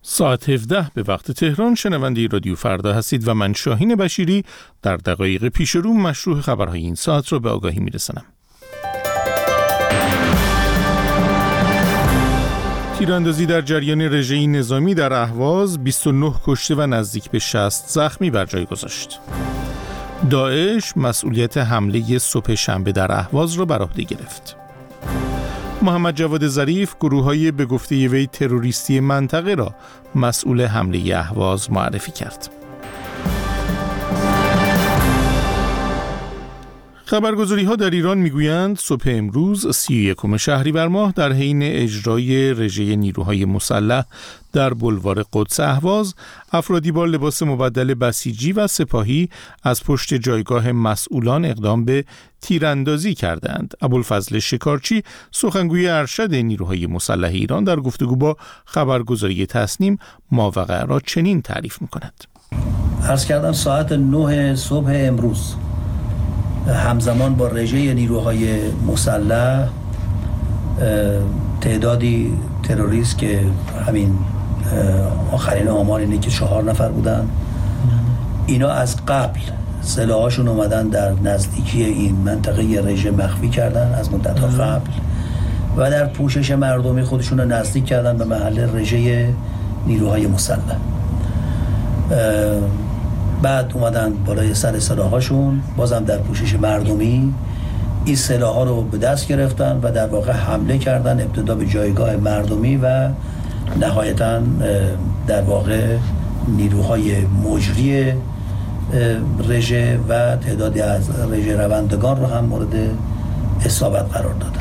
ساعت 17 به وقت تهران شنونده رادیو فردا هستید و من شاهین بشیری در دقایق پیش رو مشروع خبرهای این ساعت را به آگاهی میرسانم. تیراندازی در جریان رژه نظامی در اهواز 29 کشته و نزدیک به 60 زخمی بر جای گذاشت. داعش مسئولیت حمله صبح شنبه در اهواز را بر عهده گرفت. محمد جواد ظریف گروه‌های به گفته وی تروریستی منطقه را مسئول حمله اهواز معرفی کرد. خبرگزاری‌ها در ایران می‌گویند صبح امروز 31 شهریور ماه در حین اجرای رژه نیروهای مسلح در بلوار قدس اهواز، افرادی با لباس مبدل بسیجی و سپاهی از پشت جایگاه مسئولان اقدام به تیراندازی کردند. ابوالفضل شکارچی، سخنگوی ارشد نیروهای مسلح ایران، در گفتگو با خبرگزاری تصنیم ماوقع را چنین تعریف می‌کند. عرض کردم ساعت 9 صبح امروز همزمان با رژه نیروهای مسلح تعدادی تروریست که همین آخرین آمار اینه که 4 نفر بودن، اینا از قبل سلاحاشون اومدن در نزدیکی این منطقه رژه مخفی کردن از مدت‌ها قبل و در پوشش مردمی خودشون رو نزدیک کردن به محل رژه نیروهای مسلح. بعد اومدن بالای سر سلاحاشون، بازم در پوشش مردمی این سلاح‌ها رو به دست گرفتن و در واقع حمله کردن، ابتدا به جایگاه مردمی و نهایتاً در واقع نیروهای مجری رژه و تعدادی از رژه روندگان رو هم مورد اصابت قرار دادن.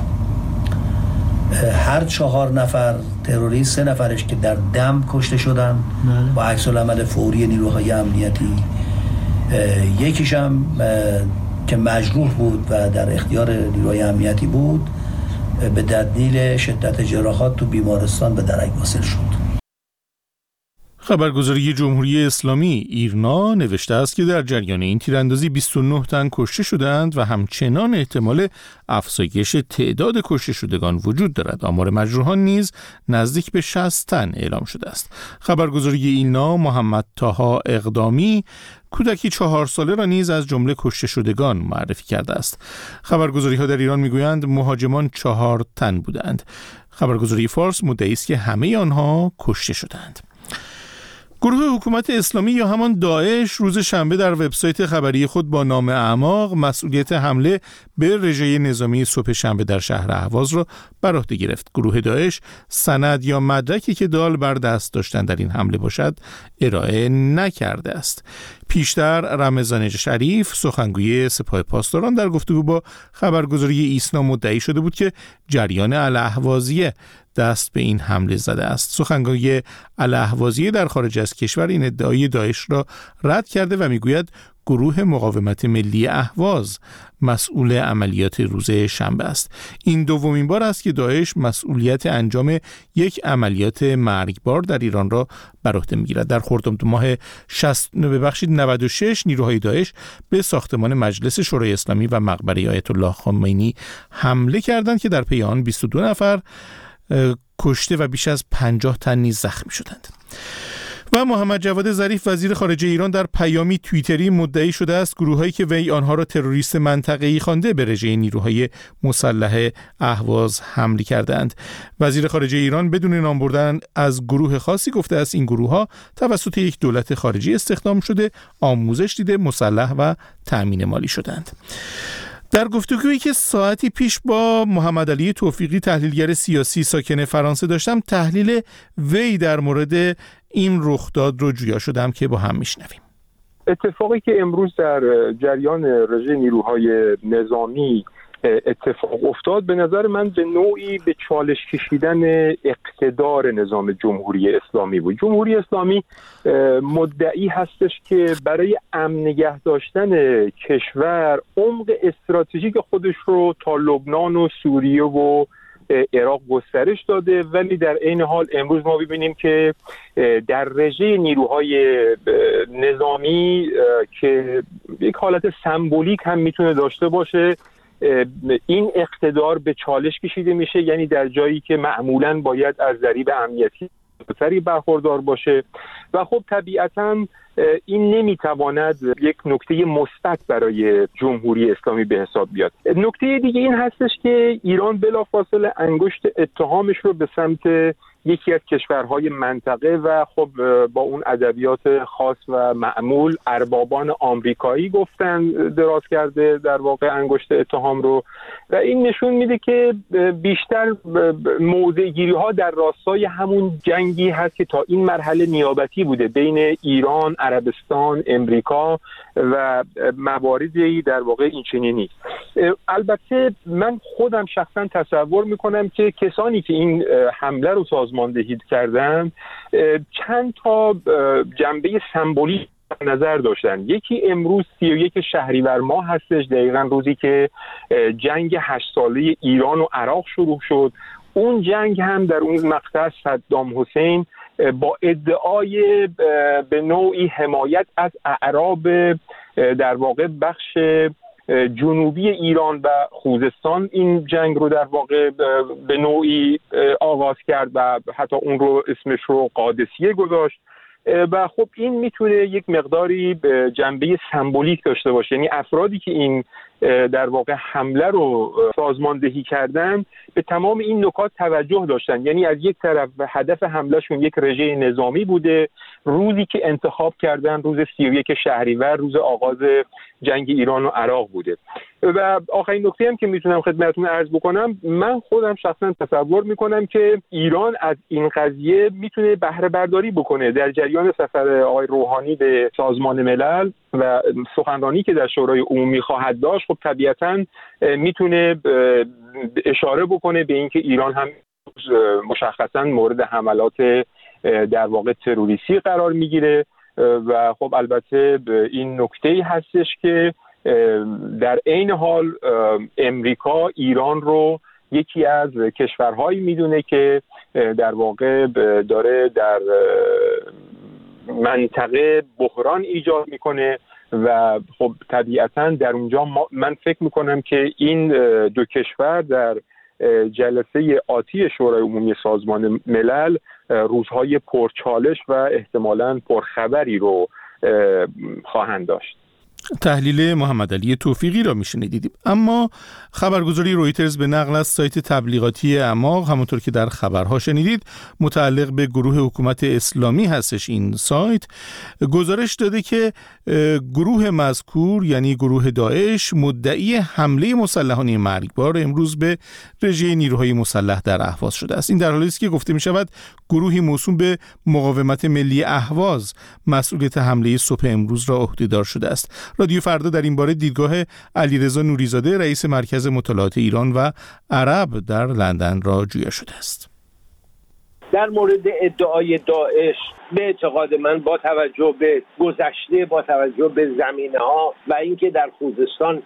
هر 4 نفر تروریست 3 نفرش که در دم کشته شدن با عکس‌العمل فوری نیروهای امنیتی، یکیش هم که مجروح بود و در اختیار نیروهای امنیتی بود به دلیل شدت جراحات تو بیمارستان به درک واصل شد. خبرگزاری جمهوری اسلامی ایرنا نوشته است که در جریان این تیراندازی 29 تن کشته شدند و همچنان احتمال افزایش تعداد کشته شدگان وجود دارد. آمار مجروحان نیز نزدیک به 60 تن اعلام شده است. خبرگزاری ایرنا محمد طاها اقدامی کودکی 4 ساله را نیز از جمله کشته شدگان معرفی کرده است. خبرگزاری‌ها در ایران می‌گویند مهاجمان 4 تن بودند. خبرگزاری فارس مدعی است که همه آنها کشته شدند. گروه حکومت اسلامی یا همان داعش روز شنبه در وبسایت خبری خود با نام اعماق مسئولیت حمله به رژه نظامی صبح شنبه در شهر اهواز را بر عهده گرفت. گروه داعش سند یا مدرکی که دال بر دست داشتن در این حمله باشد ارائه نکرده است. پیشتر رمضان شریف، سخنگوی سپاه پاسداران، در گفتگو با خبرگزاری ایسنا مدعی شده بود که جریان الاهوازیه دست به این حمله زده است. سخنگوی الاهوازیه در خارج از کشور این ادعای داعش را رد کرده و میگوید گروه مقاومت ملی اهواز مسئول عملیات روز شنبه است. این دومین بار است که داعش مسئولیت انجام یک عملیات مرگبار در ایران را بر عهده میگیرد. در خرداد ماه 96 نیروهای داعش به ساختمان مجلس شورای اسلامی و مقبره آیت الله خمینی حمله کردند که در پی آن 22 نفر کشته و بیش از 50 تن نیز زخمی شدند. و محمد جواد ظریف وزیر خارجه ایران در پیامی توییتری مدعی شده است گروهایی که وی آنها را تروریست منطقه‌ای خوانده به رژه نیروهای مسلح اهواز حمله کردند. وزیر خارجه ایران بدون نام بردن از گروه خاصی گفته است این گروه‌ها توسط یک دولت خارجی استخدام شده، آموزش دیده، مسلح و تأمین مالی شدند. در گفتگویی که ساعتی پیش با محمد علی توفیقی تحلیلگر سیاسی ساکن فرانسه داشتم، تحلیل وی در مورد این رخداد رو جویا شدم که با هم میشنویم. اتفاقی که امروز در جریان رژه نیروهای نظامی اتفاق افتاد به نظر من به نوعی به چالش کشیدن اقتدار نظام جمهوری اسلامی بود. جمهوری اسلامی مدعی هستش که برای امن نگه داشتن کشور عمق استراتژیک خودش رو تا لبنان و سوریه و عراق گسترش داده، ولی در عین حال امروز ما ببینیم که در رژه نیروهای نظامی که یک حالت سمبولیک هم میتونه داشته باشه، این اقتدار به چالش کشیده میشه. یعنی در جایی که معمولاً باید از ضریب امنیتی بالاتری برخوردار باشه و خب طبیعتاً این نمیتواند یک نکته مثبت برای جمهوری اسلامی به حساب بیاد. نکته دیگه این هستش که ایران بلافاصله انگشت اتهامش رو به سمت یکی از کشورهای منطقه و خب با اون ادبیات خاص و معمول اربابان آمریکایی گفتن دراز کرده در واقع انگشت اتهام رو و این نشون میده که بیشتر موضع‌گیری ها در راستای همون جنگی هست که تا این مرحله نیابتی بوده بین ایران، عربستان، امریکا و مواردی در واقع این چنینی. البته من خودم شخصا تصور میکنم که کسانی که این حمله رو سازماندهی کردن چند تا جنبه سمبولیک نظر داشتن. یکی امروز 31 شهریور ماه هستش، دقیقاً روزی که جنگ 8 ساله ایران و عراق شروع شد. اون جنگ هم در اون مقطع صدام حسین با ادعای به نوعی حمایت از اعراب در واقع بخش جنوبی ایران و خوزستان این جنگ رو در واقع به نوعی آغاز کرد و حتی اون رو اسمش رو قادسیه گذاشت و خب این میتونه یک مقداری جنبه سمبولیک داشته باشه، یعنی افرادی که این در واقع حمله رو سازماندهی کردن به تمام این نکات توجه داشتن. یعنی از یک طرف هدف حملهشون یک رژه نظامی بوده، روزی که انتخاب کردن روز 31 شهریور روز آغاز جنگ ایران و عراق بوده. و آخرین نکته هم که میتونم خدمتتون عرض بکنم، من خودم شخصا تصور میکنم که ایران از این قضیه میتونه بهره برداری بکنه. در جریان سفر آقای روحانی به سازمان ملل و سخنرانی که در شورای عمومی خواهد داشت، خب طبیعتاً میتونه اشاره بکنه به اینکه ایران هم مشخصاً مورد حملات در واقع تروریستی قرار میگیره و خب البته این نکته‌ای هستش که در عین حال امریکا ایران رو یکی از کشورهایی میدونه که در واقع داره در منطقه بحران ایجاد میکنه و خب طبیعتاً در اونجا من فکر میکنم که این دو کشور در جلسه آتی شورای عمومی سازمان ملل روزهای پرچالش و احتمالاً پرخبری رو خواهند داشت. تحلیل محمد علی توفیقی را میشنیدیم. اما خبرگزاری رویترز به نقل از سایت تبلیغاتی اعماق، همونطور که در خبرها شنیدید متعلق به گروه حکومت اسلامی هستش، این سایت گزارش داده که گروه مذکور یعنی گروه داعش مدعی حمله مسلحانه مرگبار امروز به رژه نیروهای مسلح در اهواز شده است. این در حالی است که گفته می شود گروهی موسوم به مقاومت ملی اهواز مسئولیت حمله صبح امروز را عهده‌دار شده است. رادیو فردا در این باره دیدگاه علیرضا نوریزاده رئیس مرکز مطالعات ایران و عرب در لندن را جویا شده است. در مورد ادعای داعش به اعتقاد من با توجه به گذشته، با توجه به زمینه‌ها و اینکه در خوزستان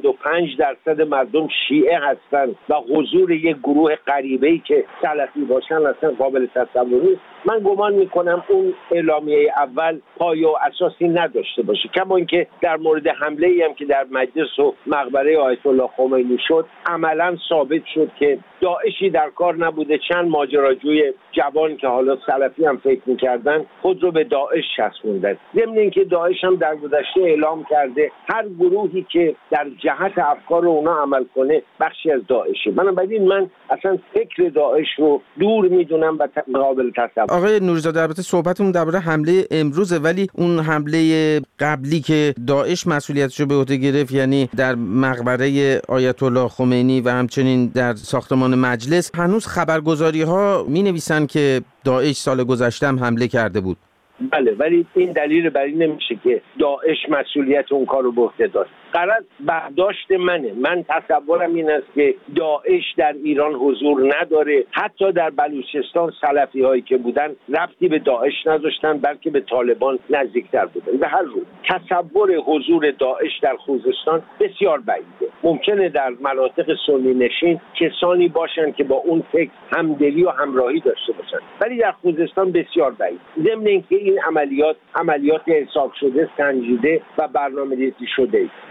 95% مردم شیعه هستند و حضور یک گروه غریبه‌ای که سلفی باشن اصلا قابل تصور نیست، من گمان میکنم اون اعلامیه اول پایه و اساسی نداشته باشه. کما اینکه در مورد حمله‌ای هم که در مجلس و مقبره آیت الله خمینی شد عملاً ثابت شد که داعشی در کار نبوده. چند ماجراجوی جوان که حالا سلفی هم فکر می‌کردن خود رو به داعش چسبوندن. ضمن اینکه داعش هم در گذشته اعلام کرده هر گروهی که در جهت افکار اونا عمل کنه بخشی از داعشه. بنابراین من اصلا فکر داعش رو دور میدونم و قابل تصور. آقای نوریزاده البته صحبتمون درباره حمله امروزه، ولی اون حمله قبلی که داعش مسئولیتش رو به عهده گرفت، یعنی در مقبره آیت الله خمینی و همچنین در ساختمان مجلس، هنوز خبرگزاری‌ها می‌نویسن که داعش سال گذشته هم حمله کرده بود. بله، ولی این دلیل بر این نمیشه که داعش مسئولیت اون کار رو به عهده داشت. غرض برداشت منه، من تصورم این است که داعش در ایران حضور نداره. حتی در بلوچستان سلفی هایی که بودن ربطی به داعش نداشتن، بلکه به طالبان نزدیکتر بودن. به هر روز تصور حضور داعش در خوزستان بسیار بعیده. ممکنه در مناطق سنی نشین کسانی باشن که با اون فکر همدلی و همراهی داشته باشن، ولی در خوزستان بسیار بعید. ضمن اینکه این عملیات حساب شده، سنجیده و برنامه‌ریزی شده.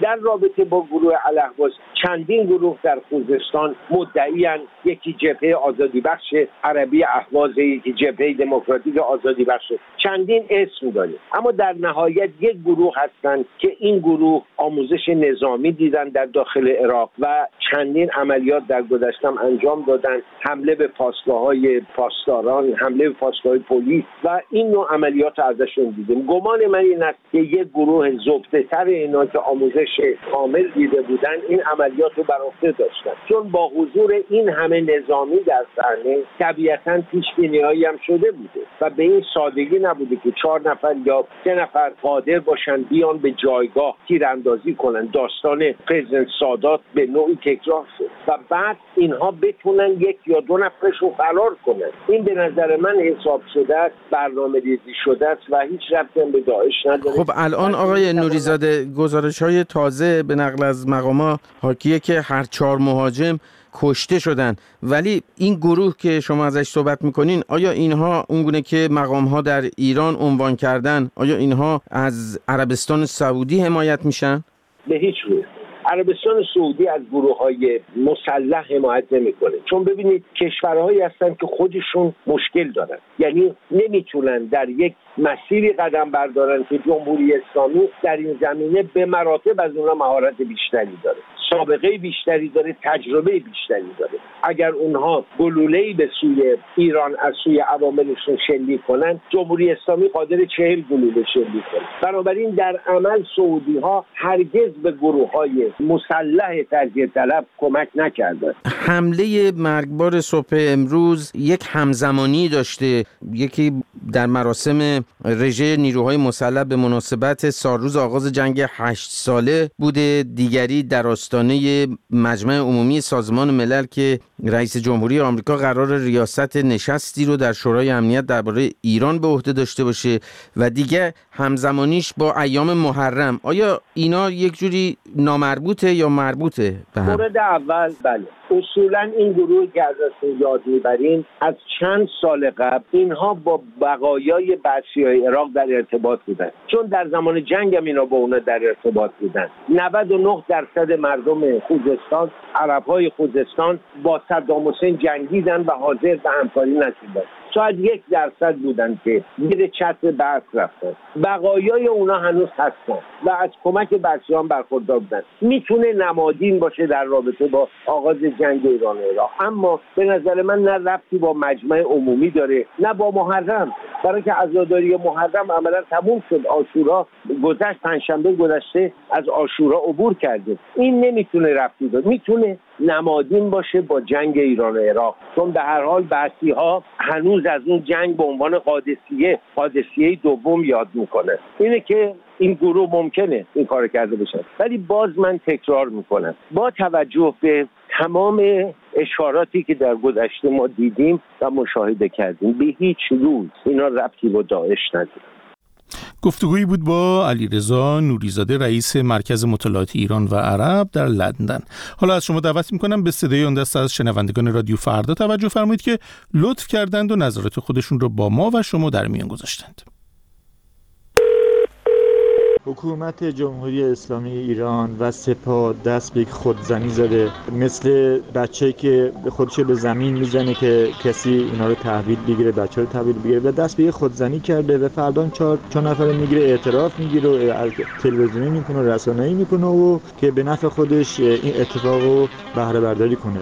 در رابطه با گروه الاهواز چندین گروه در خوزستان مدعیان، یکی جبهه آزادی بخش عربی اهواز، یکی جبهه دموکراتیک آزادی بخش، چندین اسم داره، اما در نهایت یک گروه هستند که این گروه آموزش نظامی دیدن در داخل عراق و چندین عملیات در گذشته انجام دادن، حمله به پاسگاه‌های پاسداران، حمله به پاسگاه‌های پلیس و این نوع عملیات ازشون دیدیم. گمان من این است که یک گروه زبده‌تر اینا که آموزش کامل دیده بودن این عملیات رو بر عهده داشتن، چون با حضور این همه نظامی در صحنه طبیعتاً پیش‌بینی‌هایی هم شده بوده و به این سادگی نبوده که 4 نفر یا 3 نفر قادر باشن بیان به جایگاه تیراندازی کنن. داستان پرزیدنت سادات به نوعی تکرار شد و بعد اینها بتونن 1 یا 2 نفرشون فرار کنن. این به نظر من حساب شده است، برنامه‌ریزی شده است و هیچ ربطی به داعش نداره. خب الان آقای نوری‌زاده گزارش‌های تازه به نقل از مقامات حاکیه که هر 4 مهاجم کشته شدن، ولی این گروه که شما ازش صحبت میکنین، آیا اینها اونگونه که مقام‌ها در ایران عنوان کردن، آیا اینها از عربستان سعودی حمایت میشن؟ به هیچ وجه عربستان سعودی از گروه‌های مسلح حمایت نمی‌کنه، چون ببینید کشورهایی هستن که خودشون مشکل دارن، یعنی نمیتونن در یک مسیری قدم بردارن که جمهوری اسلامی در این زمینه به مراتب از اونها مهارت بیشتری داره، سابقه بیشتری داره، تجربه بیشتری داره. اگر اونها گلوله‌ای به سوی ایران از سوی عواملشون شلیک کنن، جمهوری اسلامی قادر 40 گلوله شلیک کنه. بنابراین در عمل سعودی‌ها هرگز به گروه‌های مسلح تجزیه طلب کمک نکردند. حمله مرگبار صبح امروز یک همزمانی داشته، یکی در مراسم رژه نیروهای مسلح به مناسبت سالروز آغاز جنگ 8 ساله بوده، دیگری در آستانه مجمع عمومی سازمان ملل که رئیس جمهوری آمریکا قرار ریاست نشستی رو در شورای امنیت درباره ایران به عهده داشته باشه و دیگه همزمانیش با ایام محرم. آیا اینا یک جوری نامربوطه یا مربوطه به هم؟ مورد اول بله، اصولا این گروه که ازشون یاد میبریم از چند سال قبل اینها با بقایای بعثی‌های عراق در ارتباط بودن، چون در زمان جنگ هم اینا با اونا در ارتباط بودن. 99% مردم خوزستان، عرب‌های خوزستان با صدام حسین جنگیدن و حاضر به همکاری نشدن. شاید 1% بودن که زیر چتر بعث رفتن. بقایای اونا هنوز هستن و از کمک بعثیان برخوردار بودن. میتونه نمادین باشه در رابطه با آغاز جنگ ایران و عراق، اما به نظر من نه ربطی با مجمع عمومی داره نه با محرم، برای که عزاداری محرم عملا تموم شد. عاشورا گذشت، پنجشنبه گذشته از عاشورا عبور کرده. این نمیتونه ربطی داره، میتونه نمادین باشه با جنگ ایران و عراق، چون به هر حال بعثی‌ها هنوز از اون جنگ به عنوان قادسیه دوم یاد میکنه. اینه که این گروه ممکنه این کار کرده باشن، ولی باز من تکرار میکنم با توجه به تمام اشاراتی که در گذشته ما دیدیم و مشاهده کردیم به هیچ روز اینا ربطی با داعش نداره. گفتگویی بود با علیرضا نوری‌زاده رئیس مرکز مطالعات ایران و عرب در لندن. حالا از شما دعوت می‌کنم به صدای اون دسته از شنوندگان رادیو فردا توجه فرمایید که لطف کردند و نظرات خودشون رو با ما و شما در میان گذاشتند. حکومت جمهوری اسلامی ایران و سپاه دست به خودزنی زده، مثل بچه‌ای که خودشو به زمین میزنه که کسی اینا رو تحویل بگیره، بچه‌ها رو تحویل بگیره و دست به خودزنی کرده و فردا 4 نفر میگیره، اعتراف میگیره و تلویزیونی میکنه، رسانه‌ای میکنه و که به نفع خودش این اتفاق رو بهره برداری کنه.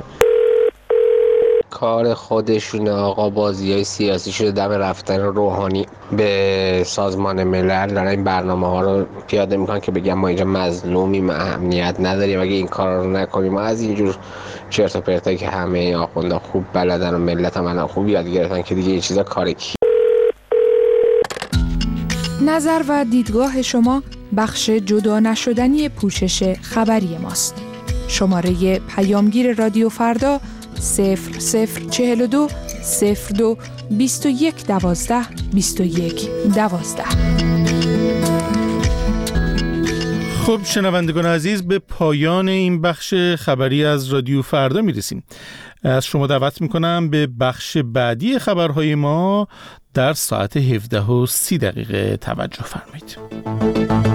کار خودشونه آقا، بازی‌های سیاسی شده دم رفتن روحانی به سازمان ملل، دارن این برنامه‌ها رو پیاده میکنن که بگم ما اینجا مظلومیم، اهمیت نداریم، اگه این کارا رو نکنیم ما از اینجور چرت و پرتایی که همه آخوندا خوب بلدن و ملت هم الان خوب یاد گرفتن که دیگه این چیزا کار کی. نظر و دیدگاه شما بخش جدا نشدنی پوشش خبری ماست. شماره پیامگیر رادیو فردا 0042 02 21 12 21 12. خب شنوندگان عزیز، به پایان این بخش خبری از رادیو فردا میرسیم. از شما دعوت میکنم به بخش بعدی خبرهای ما در ساعت 17:30 توجه فرمایید.